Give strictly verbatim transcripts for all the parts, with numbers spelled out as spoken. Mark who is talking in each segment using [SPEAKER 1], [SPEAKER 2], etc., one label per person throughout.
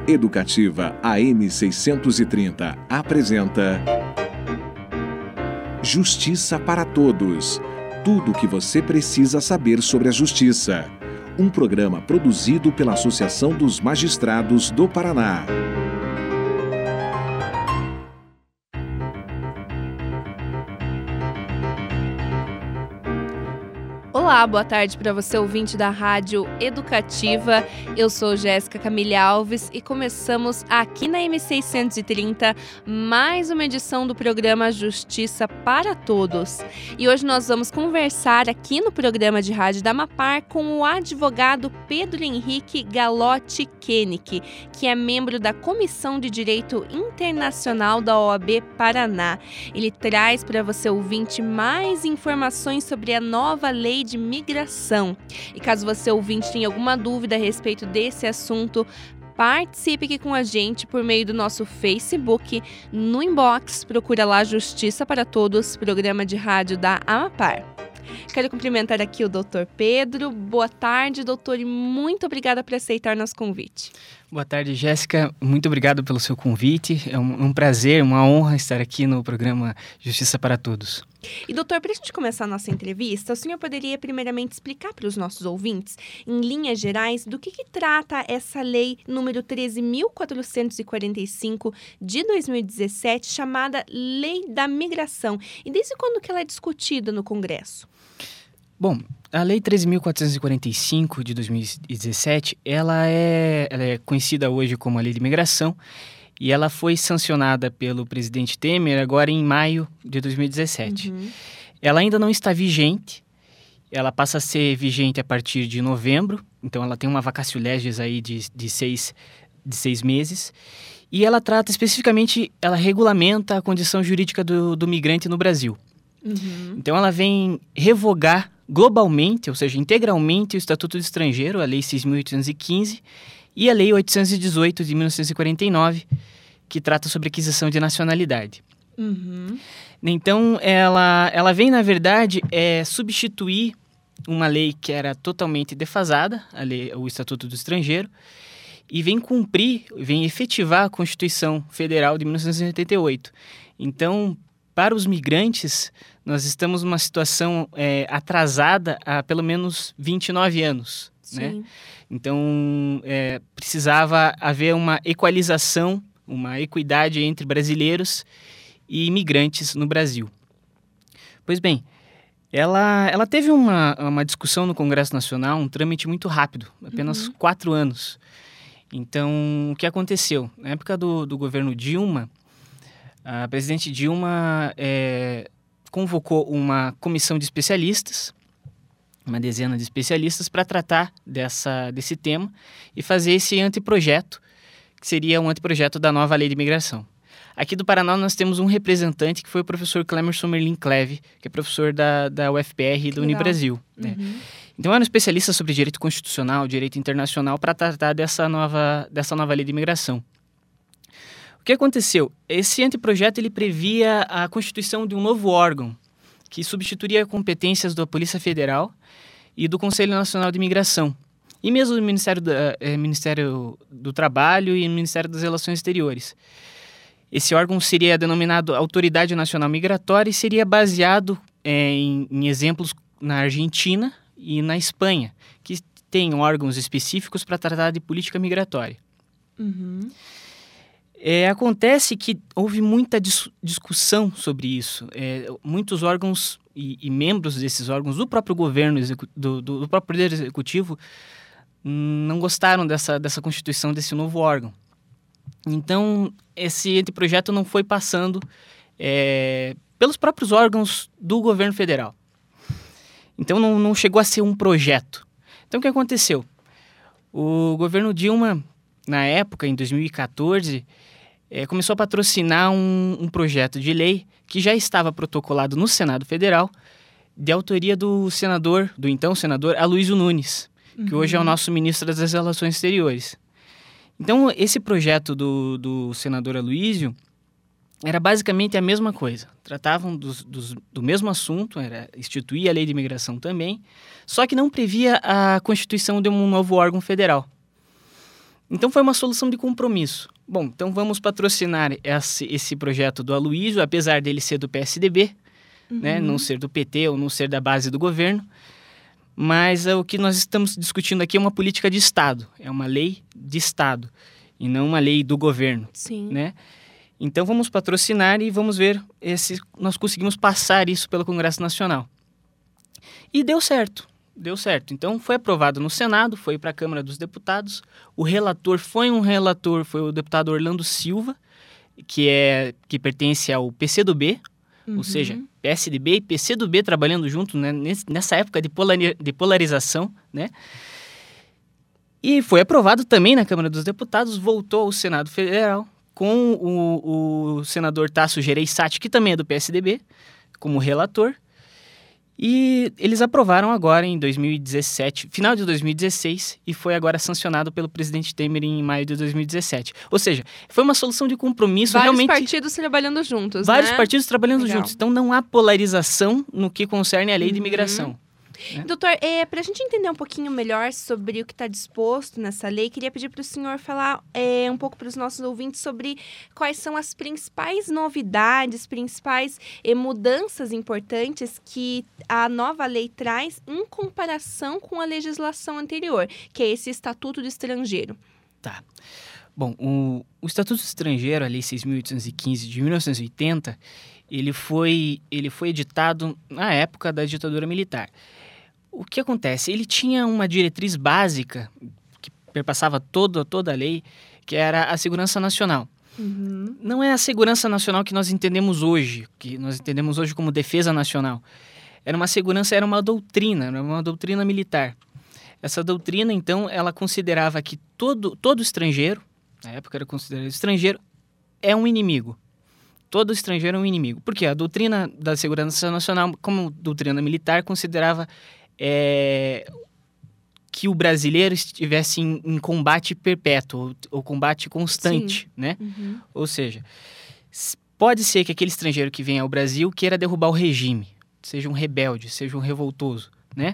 [SPEAKER 1] Educativa A M seiscentos e trinta apresenta Justiça para Todos. Tudo o que você precisa saber sobre a justiça. Um programa produzido pela Associação dos Magistrados do Paraná.
[SPEAKER 2] Olá, boa tarde para você ouvinte da Rádio Educativa. Eu sou Jéssica Camille Alves e começamos aqui na M seiscentos e trinta mais uma edição do programa Justiça para Todos. E hoje nós vamos conversar aqui no programa de rádio da Amapar com o advogado Pedro Henrique Galotti Koenig, que é membro da Comissão de Direito Internacional da O A B Paraná. Ele traz para você ouvinte mais informações sobre a nova lei de migração. E caso você ouvinte tenha alguma dúvida a respeito desse assunto, participe aqui com a gente por meio do nosso Facebook, no inbox, procura lá Justiça para Todos, programa de rádio da Amapar. Quero cumprimentar aqui o doutor Pedro. Boa tarde, doutor, e muito obrigada por aceitar nosso convite.
[SPEAKER 3] Boa tarde, Jéssica. Muito obrigado pelo seu convite. É um, um prazer, uma honra estar aqui no programa Justiça para Todos.
[SPEAKER 2] E, doutor, para a gente começar a nossa entrevista, o senhor poderia primeiramente explicar para os nossos ouvintes, em linhas gerais, do que, que trata essa lei número treze mil quatrocentos e quarenta e cinco de dois mil e dezessete, chamada Lei da Migração, e desde quando que ela é discutida no Congresso?
[SPEAKER 3] Bom, a Lei treze mil quatrocentos e quarenta e cinco de dois mil e dezessete, ela é, ela é conhecida hoje como a Lei de Migração, e ela foi sancionada pelo presidente Temer agora em maio de dois mil e dezessete. Uhum. Ela ainda não está vigente, ela passa a ser vigente a partir de novembro, então ela tem uma vacatio legis aí de, de, seis, de seis meses, e ela trata especificamente, ela regulamenta a condição jurídica do, do migrante no Brasil. Uhum. Então ela vem revogar globalmente, ou seja, integralmente o Estatuto do Estrangeiro, a Lei seis mil oitocentos e quinze, e a Lei oitocentos e dezoito de mil novecentos e quarenta e nove, que trata sobre aquisição de nacionalidade. Uhum. Então, ela, ela vem, na verdade, é, substituir uma lei que era totalmente defasada, a lei, o Estatuto do Estrangeiro, e vem cumprir, vem efetivar a Constituição Federal de mil novecentos e oitenta e oito. Então, para os migrantes, nós estamos numa situação é, atrasada há pelo menos vinte e nove anos. Sim. Né? Então, é, precisava haver uma equalização, uma equidade entre brasileiros e imigrantes no Brasil. Pois bem, ela, ela teve uma, uma discussão no Congresso Nacional, um trâmite muito rápido, apenas uhum. quatro anos. Então, o que aconteceu? Na época do, do governo Dilma, a presidente Dilma é, convocou uma comissão de especialistas, uma dezena de especialistas, para tratar dessa, desse tema e fazer esse anteprojeto, que seria um anteprojeto da nova lei de imigração. Aqui do Paraná nós temos um representante que foi o professor Clemerson Merlin Cleve, que é professor da, da U F P R e da Unibrasil. Né? Uhum. Então era um especialista sobre direito constitucional, direito internacional, para tratar dessa nova, dessa nova lei de imigração. O que aconteceu? Esse anteprojeto ele previa a constituição de um novo órgão, que substituiria competências da Polícia Federal e do Conselho Nacional de Imigração, e mesmo do Ministério do, eh, Ministério do Trabalho e do Ministério das Relações Exteriores. Esse órgão seria denominado Autoridade Nacional Migratória e seria baseado eh, em, em exemplos na Argentina e na Espanha, que têm órgãos específicos para tratar de política migratória. Uhum. É, acontece que houve muita dis- discussão sobre isso. É, muitos órgãos e, e membros desses órgãos, do próprio governo, execu- do, do, do próprio Poder Executivo, não gostaram dessa, dessa constituição desse novo órgão. Então, esse anteprojeto não foi passando é, pelos próprios órgãos do governo federal. Então, não, não chegou a ser um projeto. Então, o que aconteceu? O governo Dilma, na época, em dois mil e quatorze, é, começou a patrocinar um, um projeto de lei que já estava protocolado no Senado Federal, de autoria do senador, do então senador Aloysio Nunes, uhum. que hoje é o nosso ministro das Relações Exteriores. Então, esse projeto do, do senador Aloysio era basicamente a mesma coisa. Tratavam dos, dos, do mesmo assunto, era instituir a lei de imigração também, só que não previa a constituição de um novo órgão federal. Então foi uma solução de compromisso. Bom, então vamos patrocinar esse, esse projeto do Aloysio, apesar dele ser do P S D B, uhum. né, não ser do P T ou não ser da base do governo. Mas uh, o que nós estamos discutindo aqui é uma política de Estado, é uma lei de Estado e não uma lei do governo.
[SPEAKER 2] Sim.
[SPEAKER 3] Né? Então vamos patrocinar e vamos ver se nós conseguimos passar isso pelo Congresso Nacional. E deu certo, deu certo. Então foi aprovado no Senado, foi para a Câmara dos Deputados. O relator foi um relator, foi o deputado Orlando Silva, que, é, que pertence ao P C do B, uhum. ou seja, P S D B e P C do B trabalhando junto, né, nessa época de, polari- de polarização, né? E foi aprovado também na Câmara dos Deputados, voltou ao Senado Federal com o, o senador Tasso Gereissati, que também é do P S D B, como relator. E eles aprovaram agora em dois mil e dezessete, final de dois mil e dezesseis, e foi agora sancionado pelo presidente Temer em maio de dois mil e dezessete. Ou seja, foi uma solução de compromisso
[SPEAKER 2] vários
[SPEAKER 3] realmente...
[SPEAKER 2] Vários partidos trabalhando juntos,
[SPEAKER 3] Vários
[SPEAKER 2] né?
[SPEAKER 3] partidos trabalhando
[SPEAKER 2] Legal.
[SPEAKER 3] juntos. Então não há polarização no que concerne a lei
[SPEAKER 2] uhum.
[SPEAKER 3] de imigração.
[SPEAKER 2] É. Doutor, é, para a gente entender um pouquinho melhor sobre o que está disposto nessa lei, queria pedir para o senhor falar é, um pouco para os nossos ouvintes sobre quais são as principais novidades, principais é, mudanças importantes que a nova lei traz em comparação com a legislação anterior, que é esse Estatuto do Estrangeiro.
[SPEAKER 3] Tá. Bom, o, o Estatuto do Estrangeiro, a Lei seis mil oitocentos e quinze de mil novecentos e oitenta, ele foi, ele foi editado na época da ditadura militar. O que acontece? Ele tinha uma diretriz básica que perpassava toda, toda a lei, que era a segurança nacional.
[SPEAKER 2] Uhum.
[SPEAKER 3] Não é a segurança nacional que nós entendemos hoje, que nós entendemos hoje como defesa nacional. Era uma segurança, era uma doutrina, era uma doutrina militar. Essa doutrina, então, ela considerava que todo, todo estrangeiro, na época era considerado estrangeiro, é um inimigo. Todo estrangeiro é um inimigo. Por quê? A doutrina da segurança nacional, como doutrina militar, considerava é, que o brasileiro estivesse em, em combate perpétuo, ou, ou combate constante,
[SPEAKER 2] Sim.
[SPEAKER 3] né?
[SPEAKER 2] Uhum.
[SPEAKER 3] Ou seja, pode ser que aquele estrangeiro que vem ao Brasil queira derrubar o regime, seja um rebelde, seja um revoltoso, né?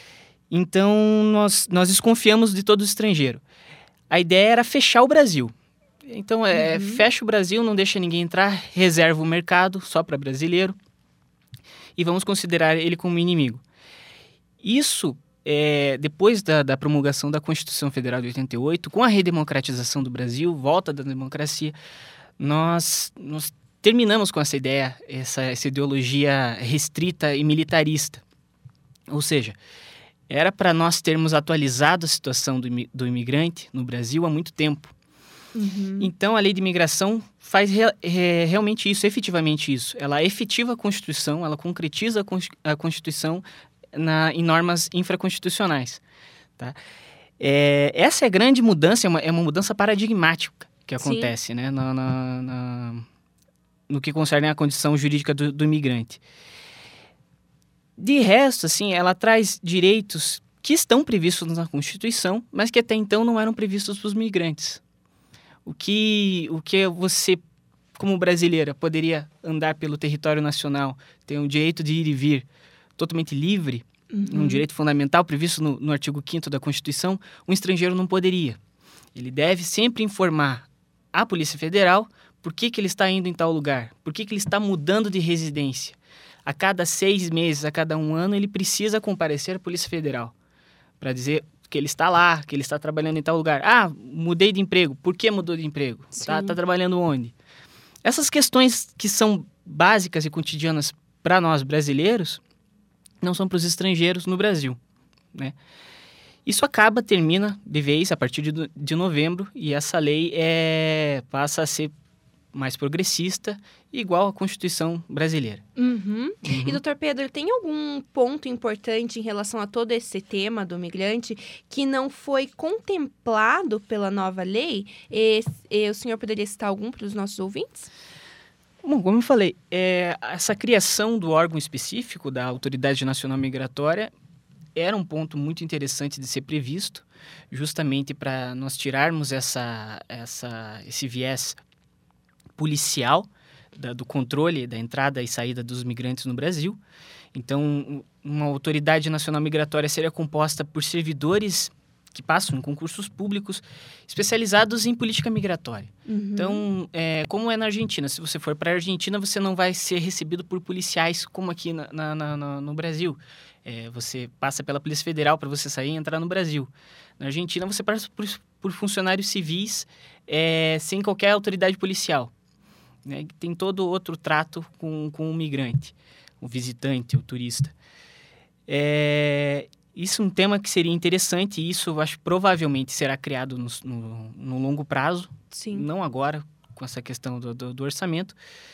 [SPEAKER 3] Então, nós, nós desconfiamos de todo estrangeiro. A ideia era fechar o Brasil. Então, é, uhum. fecha o Brasil, não deixa ninguém entrar, reserva o mercado só para brasileiro e vamos considerar ele como inimigo. Isso, é, depois da, da promulgação da Constituição Federal de oitenta e oito, com a redemocratização do Brasil, volta da democracia, nós, nós terminamos com essa ideia, essa, essa ideologia restrita e militarista. Ou seja, era para nós termos atualizado a situação do, do imigrante no Brasil há muito tempo.
[SPEAKER 2] Uhum.
[SPEAKER 3] Então, a lei de imigração faz re, re, realmente isso, efetivamente isso. Ela efetiva a Constituição, ela concretiza a Constituição na, em normas infraconstitucionais. Tá? É, essa é a grande mudança, é uma, é uma mudança paradigmática que acontece, né, na, na, na, no que concerne a condição jurídica do, do imigrante. De resto, assim, ela traz direitos que estão previstos na Constituição, mas que até então não eram previstos para os migrantes. O que, o que você, como brasileira, poderia andar pelo território nacional, ter um direito de ir e vir totalmente livre, uhum. um direito fundamental previsto no, no artigo quinto da Constituição, um estrangeiro não poderia. Ele deve sempre informar à Polícia Federal por que, que ele está indo em tal lugar, por que, que ele está mudando de residência. A cada seis meses, a cada um ano, ele precisa comparecer à Polícia Federal para dizer que ele está lá, que ele está trabalhando em tal lugar. Ah, mudei de emprego. Por que mudou de emprego? Está tá trabalhando onde? Essas questões que são básicas e cotidianas para nós brasileiros não são para os estrangeiros no Brasil, né? Isso acaba, termina de vez a partir de, de novembro e essa lei é, passa a ser mais progressista, igual à Constituição brasileira.
[SPEAKER 2] Uhum.
[SPEAKER 3] Uhum.
[SPEAKER 2] E, doutor Pedro, tem algum ponto importante em relação a todo esse tema do migrante que não foi contemplado pela nova lei? E, e o senhor poderia citar algum para os nossos ouvintes?
[SPEAKER 3] Bom, como eu falei, é, essa criação do órgão específico da Autoridade Nacional Migratória era um ponto muito interessante de ser previsto, justamente para nós tirarmos essa, essa, esse viés policial da, do controle da entrada e saída dos migrantes no Brasil. Então, uma autoridade nacional migratória seria composta por servidores que passam em concursos públicos especializados em política migratória. Uhum. Então, é, como é na Argentina, se você for para a Argentina, você não vai ser recebido por policiais como aqui na, na, na, no Brasil. É, você passa pela Polícia Federal para você sair e entrar no Brasil. Na Argentina, você passa por, por funcionários civis é, sem qualquer autoridade policial. Né? Tem todo outro trato com, com o migrante, o visitante, o turista. É, isso é um tema que seria interessante e isso eu acho provavelmente será criado no, no, no longo prazo.
[SPEAKER 2] Sim.
[SPEAKER 3] Não agora, com essa questão do, do, do orçamento,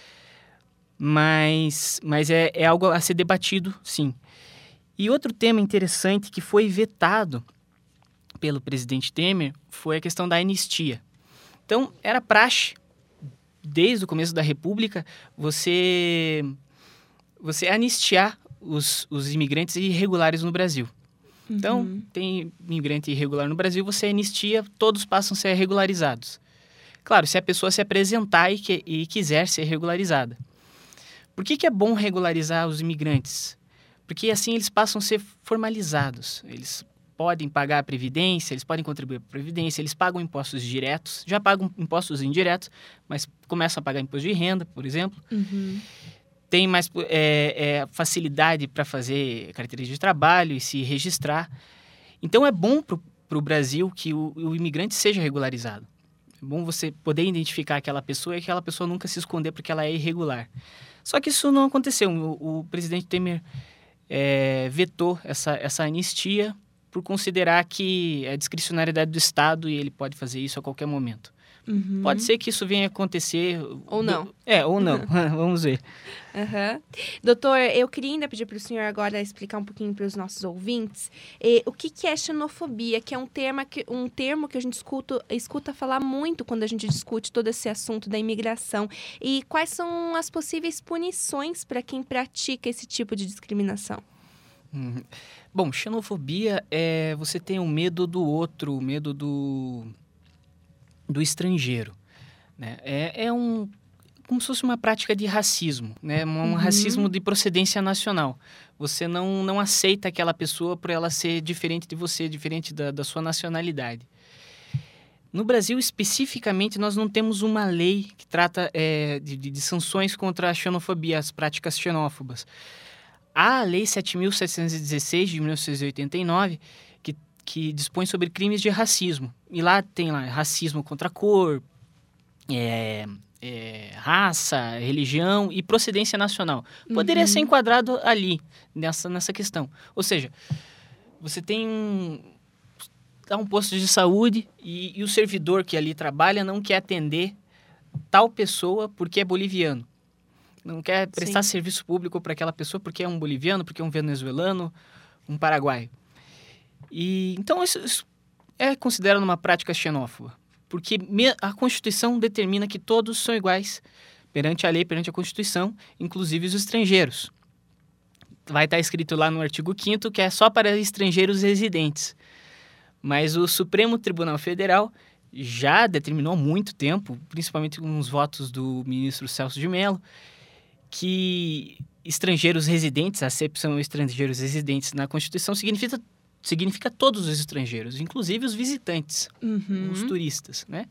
[SPEAKER 3] mas, mas é, é algo a ser debatido, sim. E outro tema interessante que foi vetado pelo presidente Temer foi a questão da anistia. Então, era praxe, desde o começo da República, você, você anistiar os, os imigrantes irregulares no Brasil. Uhum. Então, tem imigrante irregular no Brasil, você anistia, todos passam a ser regularizados. Claro, se a pessoa se apresentar e, que, e quiser ser regularizada. Por que, que é bom regularizar os imigrantes? Porque assim eles passam a ser formalizados. Eles podem pagar a previdência, eles podem contribuir para a previdência, eles pagam impostos diretos, já pagam impostos indiretos, mas começam a pagar imposto de renda, por exemplo. Uhum. Tem mais é, é, facilidade para fazer carteira de trabalho e se registrar. Então, é bom para o Brasil que o, o imigrante seja regularizado. É bom você poder identificar aquela pessoa e aquela pessoa nunca se esconder porque ela é irregular. Só que isso não aconteceu. O, o presidente Temer é, vetou essa, essa anistia por considerar que é discricionariedade do Estado e ele pode fazer isso a qualquer momento. Uhum. Pode ser que isso venha acontecer...
[SPEAKER 2] Ou não.
[SPEAKER 3] Do... É, ou não. Uhum. Vamos ver.
[SPEAKER 2] Uhum. Doutor, eu queria ainda pedir para o senhor agora explicar um pouquinho para os nossos ouvintes eh, o que, que é xenofobia, que é um termo que, um termo que a gente escuta, escuta falar muito quando a gente discute todo esse assunto da imigração. E quais são as possíveis punições para quem pratica esse tipo de discriminação?
[SPEAKER 3] Uhum. Bom, xenofobia é você ter o medo do outro, o medo do... do estrangeiro, né? É, é um, como se fosse uma prática de racismo, né? Um uhum. racismo de procedência nacional. Você não, não aceita aquela pessoa por ela ser diferente de você, diferente da, da sua nacionalidade. No Brasil, especificamente, nós não temos uma lei que trata é, de, de sanções contra a xenofobia, as práticas xenófobas. Há a Lei sete mil setecentos e dezesseis, de mil novecentos e oitenta e nove, que que dispõe sobre crimes de racismo. E lá tem lá, racismo contra a cor, é, é, raça, religião e procedência nacional. Poderia uhum. ser enquadrado ali, nessa, nessa questão. Ou seja, você tem um, dá um posto de saúde e, e o servidor que ali trabalha não quer atender tal pessoa porque é boliviano. Não quer prestar Sim. serviço público para aquela pessoa porque é um boliviano, porque é um venezuelano, um paraguaio. E, então, isso, isso é considerado uma prática xenófoba, porque a Constituição determina que todos são iguais perante a lei, perante a Constituição, inclusive os estrangeiros. Vai estar escrito lá no artigo quinto que é só para estrangeiros residentes. Mas o Supremo Tribunal Federal já determinou há muito tempo, principalmente com os votos do ministro Celso de Mello, que estrangeiros residentes, a acepção estrangeiros residentes na Constituição significa significa todos os estrangeiros, inclusive os visitantes, uhum. os turistas, né?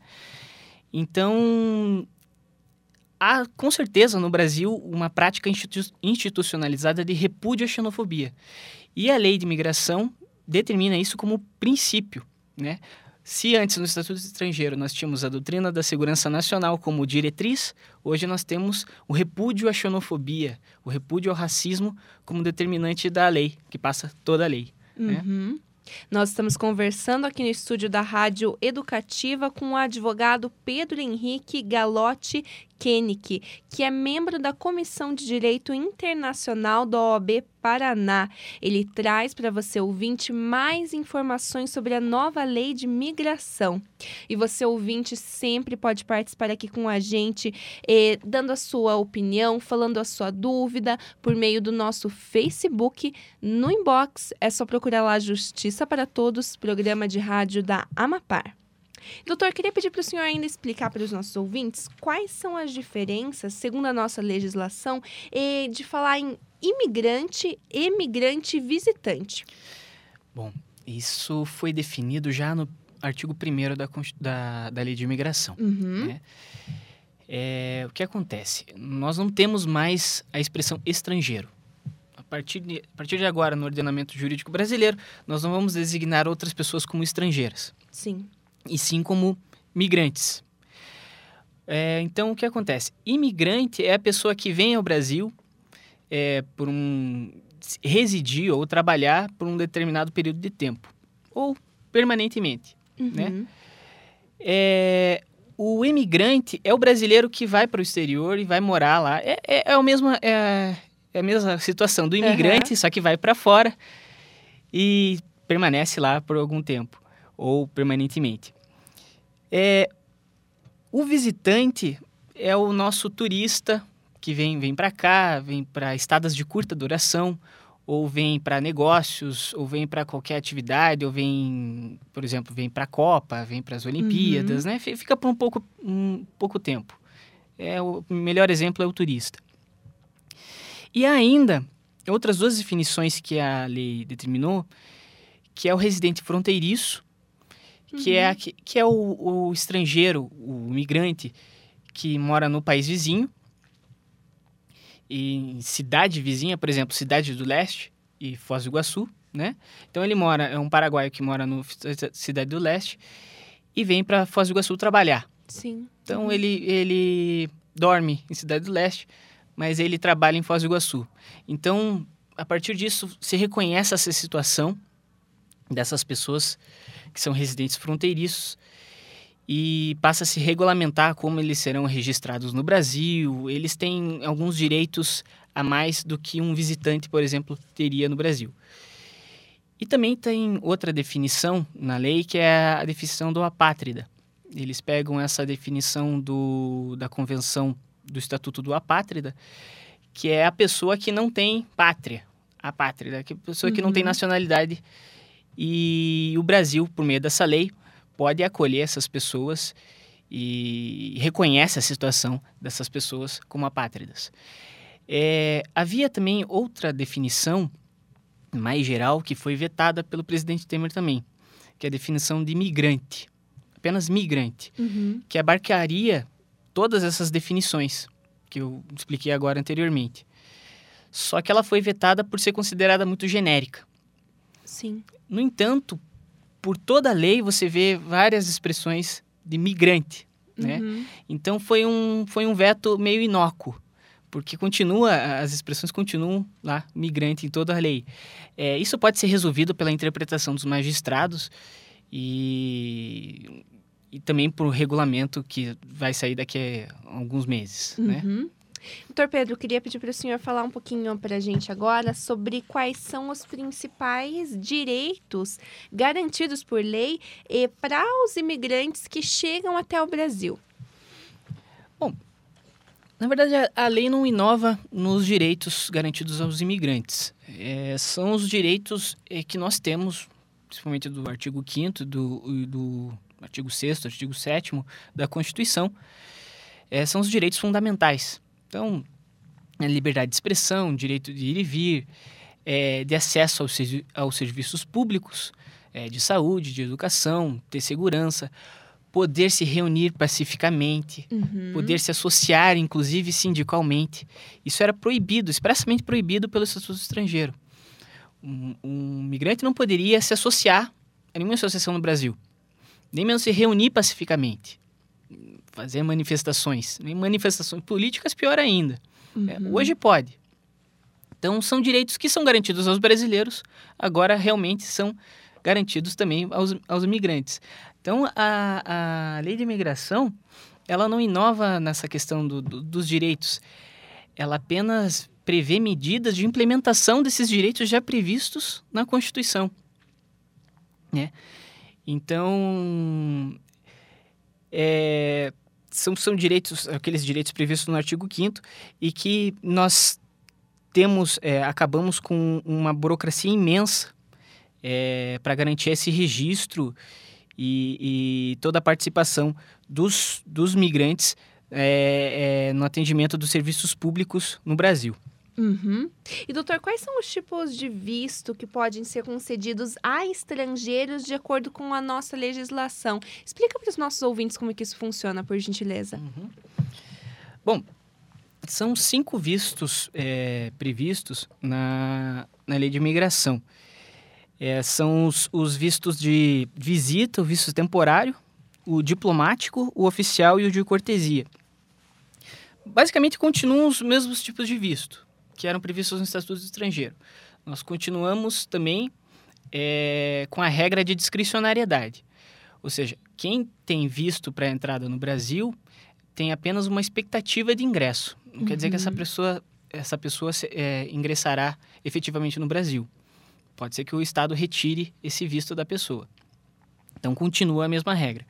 [SPEAKER 3] Então, há com certeza no Brasil uma prática institu- institucionalizada de repúdio à xenofobia. E a lei de imigração determina isso como princípio, né? Se antes no Estatuto Estrangeiro nós tínhamos a doutrina da segurança nacional como diretriz, hoje nós temos o repúdio à xenofobia, o repúdio ao racismo como determinante da lei, que passa toda a lei.
[SPEAKER 2] Uhum. É. Nós estamos conversando aqui no estúdio da Rádio Educativa com o advogado Pedro Henrique Galotti Koenig, que é membro da Comissão de Direito Internacional da O A B Paraná. Ele traz para você, ouvinte, mais informações sobre a nova lei de migração. E você, ouvinte, sempre pode participar aqui com a gente, eh, dando a sua opinião, falando a sua dúvida, por meio do nosso Facebook. No inbox, é só procurar lá Justiça para Todos, programa de rádio da Amapar. Doutor, queria pedir para o senhor ainda explicar para os nossos ouvintes quais são as diferenças, segundo a nossa legislação, de falar em imigrante, emigrante e visitante.
[SPEAKER 3] Bom, Isso foi definido já no artigo primeiro da, da, da Lei de Imigração.
[SPEAKER 2] Uhum.
[SPEAKER 3] Né? É, o que acontece? Nós não temos mais a expressão estrangeiro. A partir, de, a partir de agora, no ordenamento jurídico brasileiro, nós não vamos designar outras pessoas como estrangeiras.
[SPEAKER 2] Sim.
[SPEAKER 3] E sim como migrantes. É, então, o que acontece? Imigrante é a pessoa que vem ao Brasil é, por um... residir ou trabalhar por um determinado período de tempo. Ou permanentemente.
[SPEAKER 2] Uhum.
[SPEAKER 3] Né? É... O imigrante é o brasileiro que vai para o exterior e vai morar lá. É, é, é, o mesmo, é, é a mesma situação do imigrante, uhum. só que vai para fora e permanece lá por algum tempo, ou permanentemente. É, o visitante é o nosso turista que vem, vem para cá, vem para estadas de curta duração, ou vem para negócios, ou vem para qualquer atividade, ou vem, por exemplo, vem para a Copa, vem para as Olimpíadas, uhum. né? Fica por um pouco, um pouco tempo. É, o melhor exemplo é o turista. E ainda, outras duas definições que a lei determinou, que é o residente fronteiriço, uhum. que é, que, que é o, o estrangeiro, o migrante, que mora no país vizinho, em cidade vizinha, por exemplo, Cidade do Leste e Foz do Iguaçu, né? Então ele mora, é um paraguaio que mora no Cidade do Leste e vem para Foz do Iguaçu trabalhar.
[SPEAKER 2] Sim.
[SPEAKER 3] Então
[SPEAKER 2] uhum.
[SPEAKER 3] ele, ele dorme em Cidade do Leste, mas ele trabalha em Foz do Iguaçu. Então, a partir disso, se reconhece essa situação dessas pessoas que são residentes fronteiriços e passa a se regulamentar como eles serão registrados no Brasil. Eles têm alguns direitos a mais do que um visitante, por exemplo, teria no Brasil. E também tem outra definição na lei, que é a definição do apátrida. Eles pegam essa definição do, da Convenção do Estatuto do Apátrida, que é a pessoa que não tem pátria. Apátrida, que é a pessoa uhum. que não tem nacionalidade. E o Brasil, por meio dessa lei, pode acolher essas pessoas e reconhece a situação dessas pessoas como apátridas. É, havia também outra definição mais geral que foi vetada pelo presidente Temer também, que é a definição de migrante, apenas migrante,
[SPEAKER 2] uhum.
[SPEAKER 3] que abarcaria todas essas definições que eu expliquei agora anteriormente. Só que ela foi vetada por ser considerada muito genérica.
[SPEAKER 2] Sim.
[SPEAKER 3] No entanto, por toda a lei, você vê várias expressões de migrante, né?
[SPEAKER 2] Uhum.
[SPEAKER 3] Então, foi um, foi um veto meio inócuo, porque continua, as expressões continuam lá, migrante, em toda a lei. É, isso pode ser resolvido pela interpretação dos magistrados e, e também por regulamento que vai sair daqui a alguns meses,
[SPEAKER 2] uhum.
[SPEAKER 3] né?
[SPEAKER 2] Doutor Pedro, eu queria pedir para o senhor falar um pouquinho para a gente agora sobre quais são os principais direitos garantidos por lei e para os imigrantes que chegam até o Brasil.
[SPEAKER 3] Bom, na verdade, a, a lei não inova nos direitos garantidos aos imigrantes. É, são os direitos é, que nós temos, principalmente do artigo quinto, do, do artigo sexto, artigo sétimo da Constituição, é, são os direitos fundamentais. Então, a liberdade de expressão, direito de ir e vir, é, de acesso aos, aos serviços públicos, é, de saúde, de educação, ter segurança, poder se reunir pacificamente,
[SPEAKER 2] uhum.
[SPEAKER 3] poder se associar, inclusive sindicalmente. Isso era proibido, expressamente proibido pelo Estatuto do Estrangeiro. Um, um migrante não poderia se associar a nenhuma associação no Brasil, nem mesmo se reunir pacificamente, fazer manifestações, nem manifestações políticas, pior ainda.
[SPEAKER 2] Uhum.
[SPEAKER 3] É, hoje pode. Então, são direitos que são garantidos aos brasileiros, agora realmente são garantidos também aos, aos imigrantes. Então, a, a lei de imigração, ela não inova nessa questão do, do, dos direitos. Ela apenas prevê medidas de implementação desses direitos já previstos na Constituição, né? Então, é, são, são direitos, aqueles direitos previstos no artigo quinto e que nós temos, é, acabamos com uma burocracia imensa é, para garantir esse registro e, e toda a participação dos, dos migrantes é, é, no atendimento dos serviços públicos no Brasil.
[SPEAKER 2] Uhum. E, doutor, quais são os tipos de visto que podem ser concedidos a estrangeiros de acordo com a nossa legislação? Explica para os nossos ouvintes como é que isso funciona, por gentileza.
[SPEAKER 3] Uhum. Bom, são cinco vistos é, previstos na, na lei de imigração. É, são os, os vistos de visita, o visto temporário, o diplomático, o oficial e o de cortesia. Basicamente, continuam os mesmos tipos de visto que eram previstos no Estatuto do Estrangeiro. Nós continuamos também é, com a regra de discricionariedade. Ou seja, quem tem visto para a entrada no Brasil tem apenas uma expectativa de ingresso. Não uhum. quer dizer que essa pessoa, essa pessoa é, ingressará efetivamente no Brasil. Pode ser que o Estado retire esse visto da pessoa. Então, continua a mesma regra.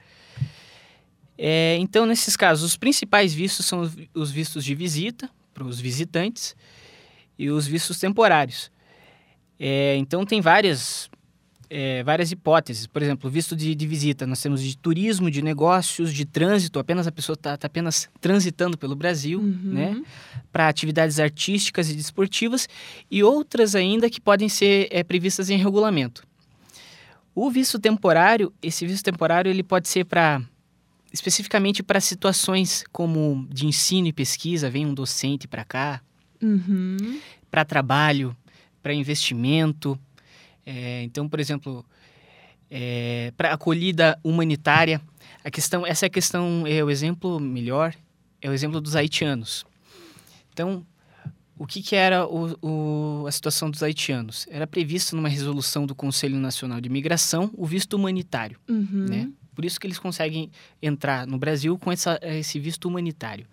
[SPEAKER 3] É, então, nesses casos, os principais vistos são os vistos de visita, para os visitantes, e os vistos temporários. É, então, tem várias, é, várias hipóteses. Por exemplo, o visto de, de visita, nós temos de turismo, de negócios, de trânsito, apenas a pessoa está tá apenas transitando pelo Brasil, uhum. né? Para atividades artísticas e desportivas, e outras ainda que podem ser é, previstas em regulamento. O visto temporário, esse visto temporário ele pode ser para especificamente para situações como de ensino e pesquisa, vem um docente para cá, uhum. para trabalho, para investimento. É, então, por exemplo, é, para acolhida humanitária, a questão, essa é a questão, é o exemplo melhor, é o exemplo dos haitianos. Então, o que, que era o, o, a situação dos haitianos? Era previsto numa resolução do Conselho Nacional de Imigração o visto humanitário, uhum. né? Por isso que eles conseguem entrar no Brasil com essa, esse visto humanitário.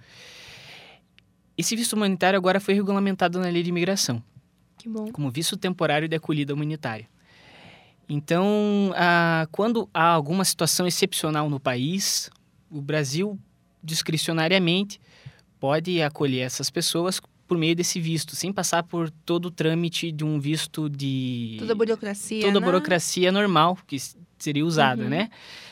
[SPEAKER 3] Esse visto humanitário agora foi regulamentado na lei de imigração.
[SPEAKER 2] Que bom.
[SPEAKER 3] Como visto temporário de acolhida humanitária. Então, a, quando há alguma situação excepcional no país, o Brasil, discricionariamente, pode acolher essas pessoas por meio desse visto, sem passar por todo o trâmite de um visto de...
[SPEAKER 2] Toda a burocracia,
[SPEAKER 3] Toda a
[SPEAKER 2] né?
[SPEAKER 3] burocracia normal que seria usada, uhum. né?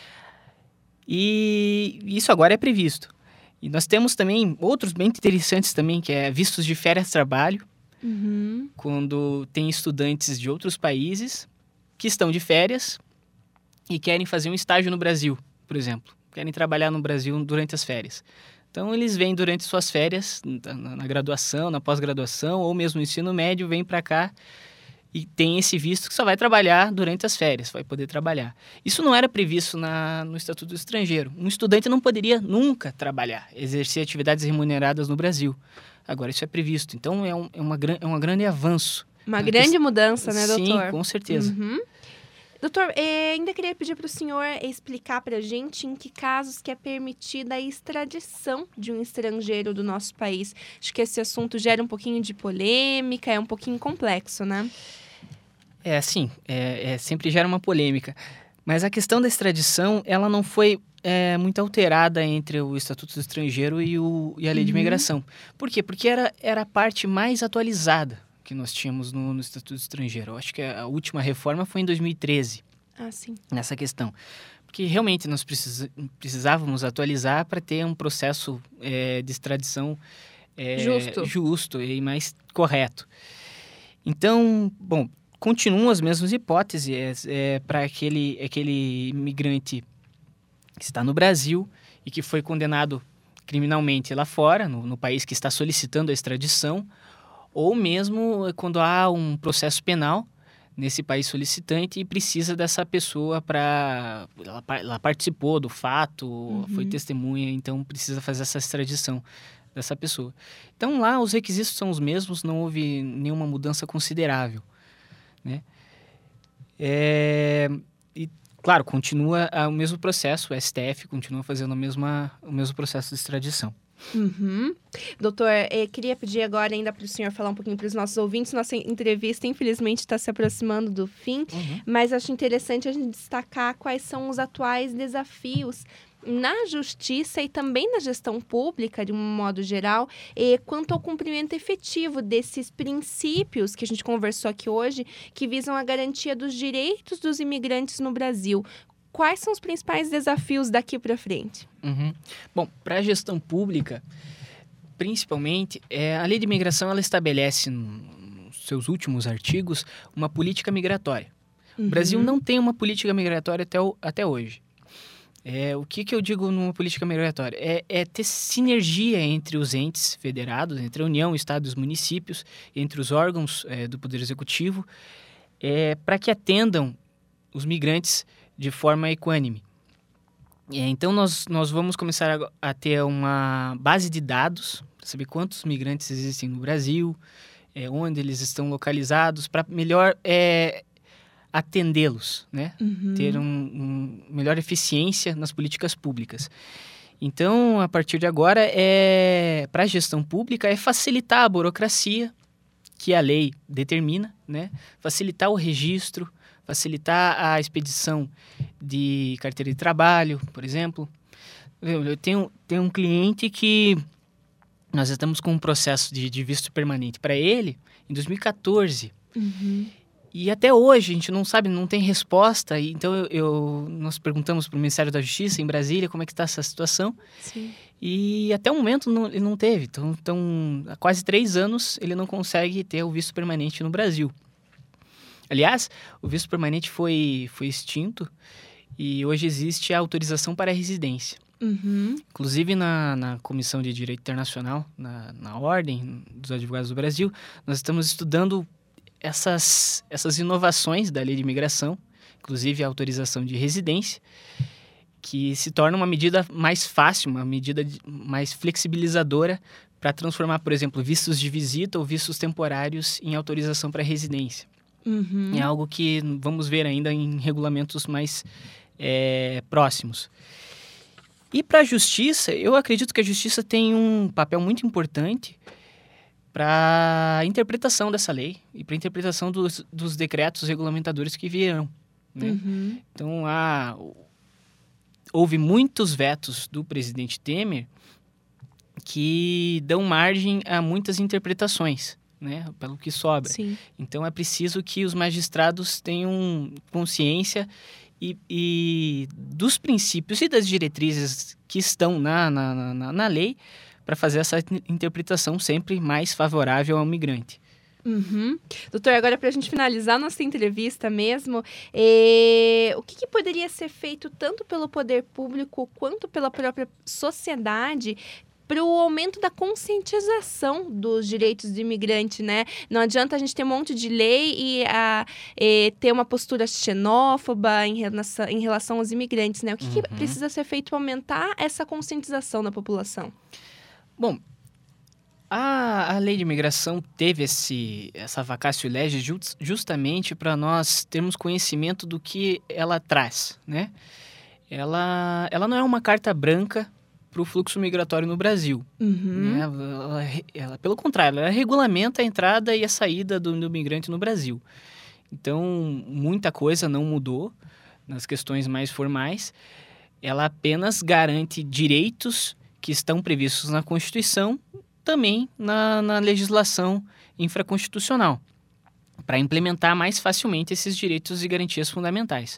[SPEAKER 3] E isso agora é previsto. E nós temos também outros bem interessantes também, que é vistos de férias de trabalho, uhum. quando tem estudantes de outros países que estão de férias e querem fazer um estágio no Brasil, por exemplo. Querem trabalhar no Brasil durante as férias. Então, eles vêm durante suas férias, na, na graduação, na pós-graduação, ou mesmo no ensino médio, vêm para cá e tem esse visto que só vai trabalhar durante as férias, vai poder trabalhar. Isso não era previsto na, no Estatuto do Estrangeiro. Um estudante não poderia nunca trabalhar, exercer atividades remuneradas no Brasil. Agora, isso é previsto. Então, é um, é uma, é um grande avanço.
[SPEAKER 2] Uma grande questão... mudança, né, doutor?
[SPEAKER 3] Sim, com certeza.
[SPEAKER 2] Uhum. Doutor, eh, ainda queria pedir para o senhor explicar para a gente em que casos que é permitida a extradição de um estrangeiro do nosso país. Acho que esse assunto gera um pouquinho de polêmica, é um pouquinho complexo, né?
[SPEAKER 3] É, sim, é, é, sempre gera uma polêmica. Mas a questão da extradição, ela não foi é, muito alterada entre o Estatuto do Estrangeiro e, o, e a Lei uhum. de Imigração. Por quê? Porque era, era a parte mais atualizada que nós tínhamos no, no Estatuto do Estrangeiro. Eu acho que a última reforma foi em dois mil e treze.
[SPEAKER 2] Ah, sim.
[SPEAKER 3] Nessa questão. Porque realmente nós precis, precisávamos atualizar para ter um processo é, de extradição é,
[SPEAKER 2] justo.
[SPEAKER 3] justo e mais correto. Então, bom, continuam as mesmas hipóteses é, é, para aquele, aquele imigrante que está no Brasil e que foi condenado criminalmente lá fora, no, no país que está solicitando a extradição, ou mesmo quando há um processo penal nesse país solicitante e precisa dessa pessoa para... Ela, ela participou do fato, uhum. foi testemunha, então precisa fazer essa extradição dessa pessoa. Então lá os requisitos são os mesmos, não houve nenhuma mudança considerável, né? É, e, claro, continua o mesmo processo, o S T F continua fazendo a mesma, o mesmo processo de extradição.
[SPEAKER 2] Uhum. Doutor, eu queria pedir agora ainda para o senhor falar um pouquinho para os nossos ouvintes. Nossa entrevista, infelizmente, está se aproximando do fim, uhum. mas acho interessante a gente destacar quais são os atuais desafios na justiça e também na gestão pública, de um modo geral, e quanto ao cumprimento efetivo desses princípios que a gente conversou aqui hoje, que visam a garantia dos direitos dos imigrantes no Brasil. Quais são os principais desafios daqui para frente?
[SPEAKER 3] Uhum. Bom, para a gestão pública, principalmente, é, a lei de imigração ela estabelece, nos seus últimos artigos, uma política migratória. Uhum. O Brasil não tem uma política migratória até, o, até hoje. É, o que, que eu digo numa política migratória? É, é ter sinergia entre os entes federados, entre a União, Estados e municípios, entre os órgãos é, do Poder Executivo, é, para que atendam os migrantes de forma equânime. É, então, nós, nós vamos começar a, a ter uma base de dados, para saber quantos migrantes existem no Brasil, é, onde eles estão localizados, para melhor é, atendê-los, né? Uhum. Ter uma um melhor eficiência nas políticas públicas. Então, a partir de agora, é, para a gestão pública, é facilitar a burocracia que a lei determina, né? Facilitar o registro, facilitar a expedição de carteira de trabalho, por exemplo. Eu tenho, tenho um cliente que nós estamos com um processo de, de visto permanente para ele em dois mil e quatorze. Uhum. E até hoje a gente não sabe, não tem resposta. Então eu, eu, nós perguntamos para o Ministério da Justiça em Brasília como é que está essa situação. Sim. E até o momento não, ele não teve. Então, então, há quase três anos ele não consegue ter o visto permanente no Brasil. Aliás, o visto permanente foi, foi extinto e hoje existe a autorização para a residência. Uhum. Inclusive, na, na Comissão de Direito Internacional, na, na Ordem dos Advogados do Brasil, nós estamos estudando essas, essas inovações da lei de imigração, inclusive a autorização de residência, que se torna uma medida mais fácil, uma medida de, mais flexibilizadora para transformar, por exemplo, vistos de visita ou vistos temporários em autorização para residência. Uhum. É algo que vamos ver ainda em regulamentos mais é, próximos. E para a Justiça, eu acredito que a Justiça tem um papel muito importante para a interpretação dessa lei e para a interpretação dos, dos decretos regulamentadores que virão, né? Uhum. Então, há, houve muitos vetos do presidente Temer que dão margem a muitas interpretações, né, pelo que sobra. Sim. Então, é preciso que os magistrados tenham consciência e, e dos princípios e das diretrizes que estão na, na, na, na lei para fazer essa interpretação sempre mais favorável ao migrante.
[SPEAKER 2] Uhum. Doutor, agora para a gente finalizar nossa entrevista mesmo, é... o que, que poderia ser feito tanto pelo poder público quanto pela própria sociedade para o aumento da conscientização dos direitos do imigrante, né? Não adianta a gente ter um monte de lei e, a, e ter uma postura xenófoba em relação, em relação aos imigrantes, né? O que, uhum. que precisa ser feito para aumentar essa conscientização da população?
[SPEAKER 3] Bom, a, a lei de imigração teve esse, essa vacatio legis just, justamente para nós termos conhecimento do que ela traz, né? Ela, ela não é uma carta branca para o fluxo migratório no Brasil. Uhum. Né? Ela, ela, ela, pelo contrário, ela regulamenta a entrada e a saída do, do migrante no Brasil. Então, muita coisa não mudou nas questões mais formais. Ela apenas garante direitos que estão previstos na Constituição, também na, na legislação infraconstitucional, para implementar mais facilmente esses direitos e garantias fundamentais.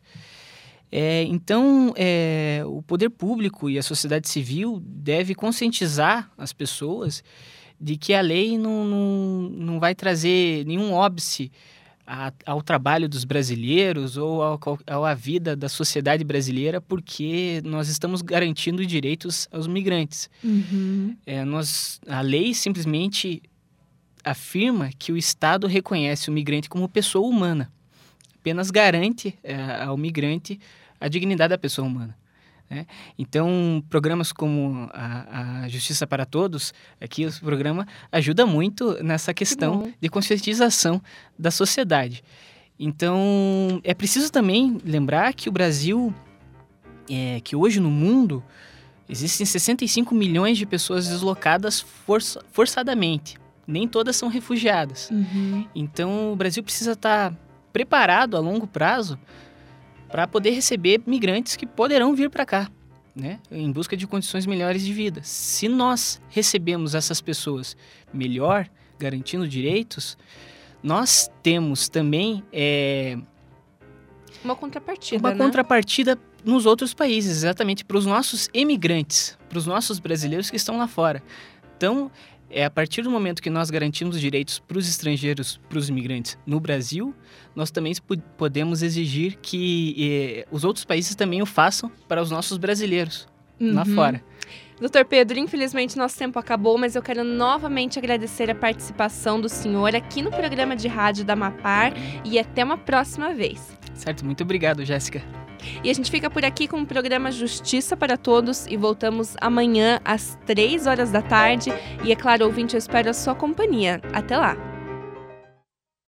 [SPEAKER 3] É, então, é, o poder público e a sociedade civil deve conscientizar as pessoas de que a lei não, não, não vai trazer nenhum óbice a, ao trabalho dos brasileiros ou ao, ao, à vida da sociedade brasileira, porque nós estamos garantindo direitos aos migrantes. Uhum. É, nós, a lei simplesmente afirma que o Estado reconhece o migrante como pessoa humana, apenas garante é, ao migrante a dignidade da pessoa humana, né? Então, programas como a, a Justiça para Todos, aqui o programa ajuda muito nessa questão que de conscientização da sociedade. Então, é preciso também lembrar que o Brasil, é, que hoje no mundo, existem sessenta e cinco milhões de pessoas deslocadas força, forçadamente. Nem todas são refugiadas. Uhum. Então, o Brasil precisa estar preparado a longo prazo para poder receber migrantes que poderão vir para cá, né, em busca de condições melhores de vida. Se nós recebemos essas pessoas melhor, garantindo direitos, nós temos também é,
[SPEAKER 2] uma contrapartida,
[SPEAKER 3] uma
[SPEAKER 2] né?
[SPEAKER 3] contrapartida nos outros países, exatamente para os nossos emigrantes, para os nossos brasileiros que estão lá fora. Então, é a partir do momento que nós garantimos direitos para os estrangeiros, para os imigrantes no Brasil, nós também podemos exigir que eh, os outros países também o façam para os nossos brasileiros uhum. lá fora.
[SPEAKER 2] doutor Pedro, infelizmente nosso tempo acabou, mas eu quero novamente agradecer a participação do senhor aqui no programa de rádio da Mapar e até uma próxima vez.
[SPEAKER 3] Certo, muito obrigado, Jéssica.
[SPEAKER 2] E a gente fica por aqui com o programa Justiça para Todos e voltamos amanhã às três horas da tarde. E é claro, ouvinte, eu espero a sua companhia. Até lá!